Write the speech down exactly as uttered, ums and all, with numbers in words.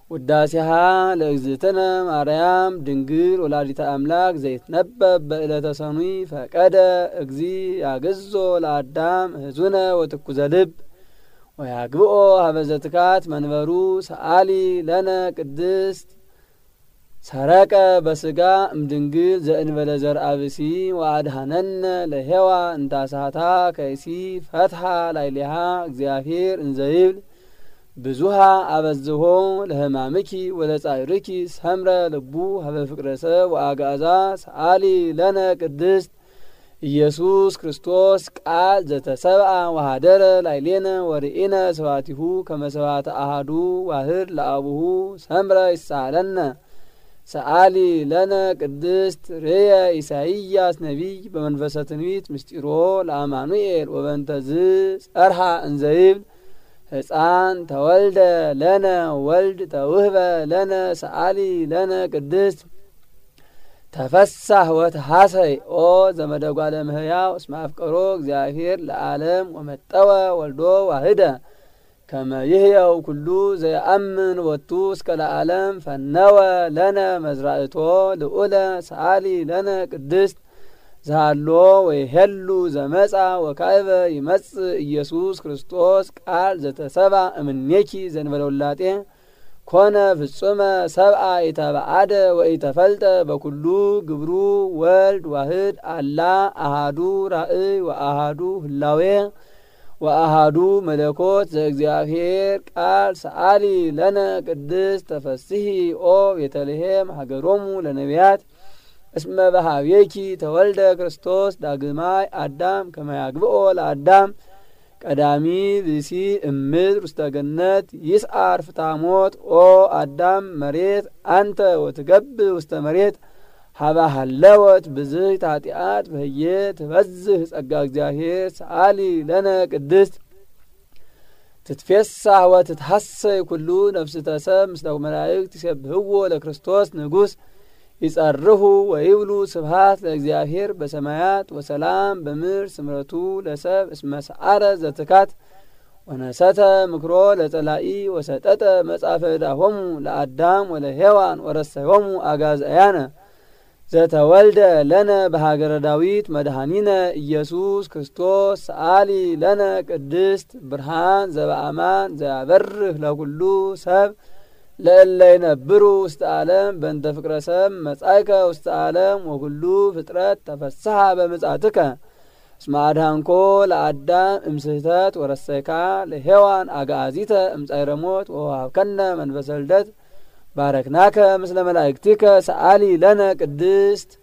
ውዳሴሃ ለእግዝእትነ ማርያም ድንግል ወላዲተ አምላክ ዘይትነበብ በዕለተ ሰኑይ ፈቀደ እግዚ ያገዞ ለአዳም ህዙነ ወትኩዘ ልብ ወያግብኦ ሀበዘትካት መንበሩ ሰአሊ ለነ ቅድስት ሰረቀ በስጋ እምድንግል ዘእንበለ ዘርአብሲ ወአድሃነነ ለሄዋ እንታሳታ ከይሲ ፈትሐ ላይሊሃ እግዚአብሔር እንዘይብል ብዙሃ አበዝሆ ለህማምኪ ወለጻይርኪ ሰምረ ልቡ ሀበ ፍቅረሰ ወአጋዛ ሰአሊ ለነ ቅድስት ኢየሱስ ክርስቶስ ቃል ዘተሰብአ ወሃደረ ላይሌነ ወርኢነ ስብሐቲሁ ከመ ስብሐተ አሐዱ ዋህድ ለአቡሁ ሰምረ ይሳለነ ሰአሊ ለነ ቅድስት ርየ ኢሳይያስ ነቢይ በመንፈሰ ትንቢት ምስጢሮ ለአማኑኤል ወበንተዝ ጸርሃ እንዘይብል ሕፃን ተወልደ ለነ ወልድ ተውህበ ለነ ሰአሊ ለነ ቅድስት ተፈሳህ ወተሐሰይ ኦ ዘመደጓለ ምህያው እስመ አፍቀሮ እግዚአብሔር ለዓለም ወመጠወ ወልዶ ዋህደ ከመ ይህየው ኩሉ ዘየአምን ወቱ እስከ ለዓለም ፈነወ ለነ መዝራእቶ ልዑለ ሰአሊ ለነ ቅድስት ዛሎ ወይሄሉ ዘመጻ ወካይበ ይመጽእ ኢየሱስ ክርስቶስ ቃል ዘተሰባ እምኔኪ ዘንበለ ውላጤ ኮነ ፍጹመ ሰብአ ኢተባአደ ወኢተፈልጠ በኩሉ ግብሩ ወልድ ዋህድ አላ አሃዱ ራእይ ወአሃዱ ህላዌ ወአሃዱ መለኮት ዘእግዚአብሔር ቃል ሰአሊ ለነ ቅድስት ተፈስሒ ኦ ቤተልሔም ሀገሮሙ ለነቢያት እስመ በሃቤኪ ተወልደ ክርስቶስ ዳግማይ አዳም ከመ ያግብኦ ለአዳም ቀዳሚ ብእሲ እምድር ውስተ ገነት ይስዓር ፍታሞት ኦ አዳም መሬት አንተ ወትገብእ ውስተ መሬት ሀበ ሀለወት ብዝህት ኃጢአት በህየ ትበዝህ ጸጋ እግዚአብሔር ሰአሊ ለነ ቅድስት ትትፌሳህ ወትትሐሰይ ኩሉ ነፍስተ ሰብ ምስለ መላእክት ይሴብሕዎ ለክርስቶስ ንጉሥ ይጸርሁ ወይብሉ ስብሐት ለእግዚአብሔር በሰማያት ወሰላም በምድር ስምረቱ ለሰብ እስመ ሰዓረ ዘትካት ወነሰተ ምክሮ ለጸላኢ ወሰጠጠ መጻፈ ዕዳሆሙ ለአዳም ወለሔዋን ወረሰዮሙ አጋዝያነ ዘተወልደ ለነ በሀገረ ዳዊት መድኃኒነ ኢየሱስ ክርስቶስ ሰአሊ ለነ ቅድስት ብርሃን ዘበአማን ዘያበርህ ለኩሉ ሰብ ለእለ ይነብሩ ውስተ ዓለም በእንተ ፍቅረ ሰብ መጻእከ ውስተ ዓለም ወኩሉ ፍጥረት ተፈስሐ በምጽአትከ እስመ አድኃንኮ ለአዳም እምስሕተት ወረሰይካ ለሔዋን አግዓዚተ እምጻዕረ ሞት ወወሀብከነ መንፈሰ ልደት ባረክናከ ምስለ መላእክቲከ ሰአሊ ለነ ቅድስት